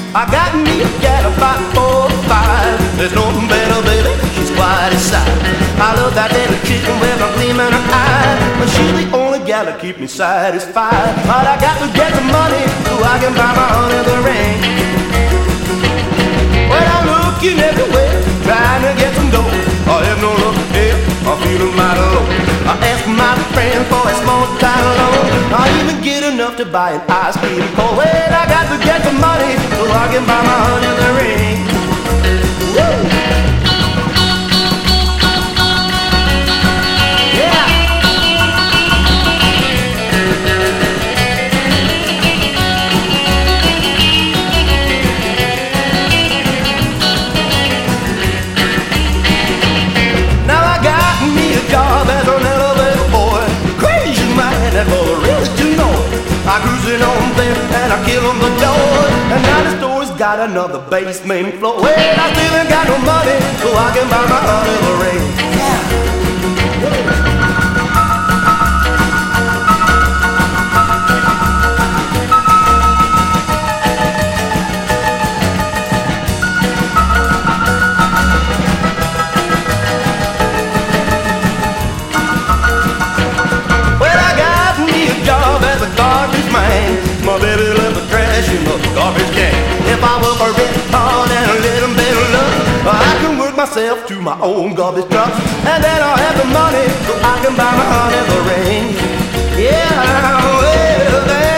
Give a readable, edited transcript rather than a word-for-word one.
I got me a gal about 4 or 5. There's no better, baby, she's quite a sight. I love that little chicken with a gleam in her eye, but she's the only gal that keep me satisfied. But I got to get the money so I can buy my honey the ring. Well, I'm looking everywhere, trying to get some dough. I have no luck here, I'm feeling mighty low. I ask my friend for a small time loan. I even get enough to buy an ice cream cone. Well, I got to get the money so I can buy my honey the ring. Woo! I'm cruising on there and I kill on the door. And now the store's got another basement floor. Well, I still ain't got no money so I can buy my honey the ring. Yeah. My baby left the trash in the garbage can. If I work a red hard and a little bit of luck, I can work myself to my own garbage truck. And then I'll have the money so I can buy my honey the ring. Yeah, well,